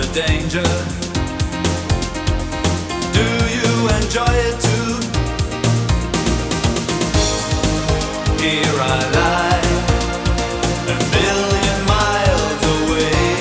danger. Do you enjoy it too? Here I lie, a million miles away.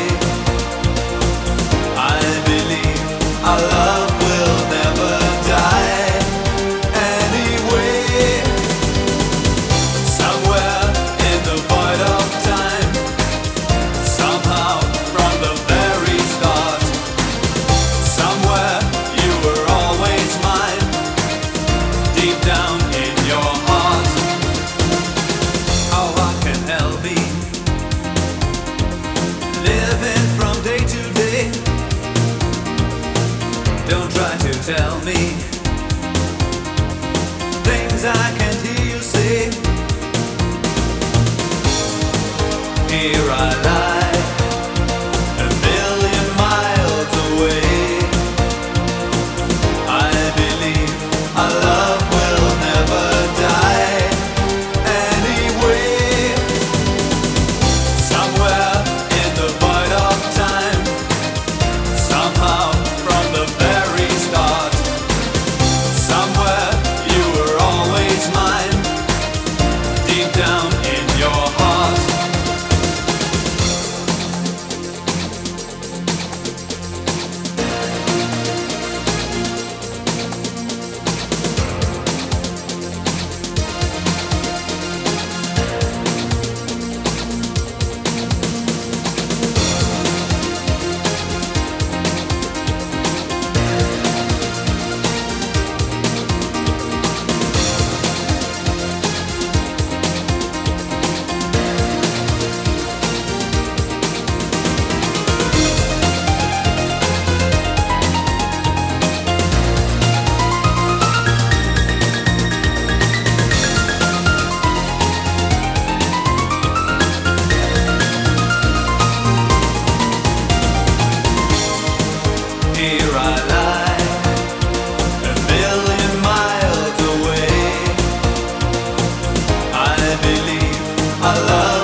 I believe our love will never die anyway. Somewhere in the void of time, somehow from the very start, somewhere you were always mine, deep down in your heart. How I can help me living from day to day? Don't try to tell me things I can't hear you say. Here I lie, a million miles away. I believe our love will never die anyway. Somewhere in the void of time, somehow from the very start, somewhere you were always mine, deep down in your heart. Here I lie, a million miles away. I believe our love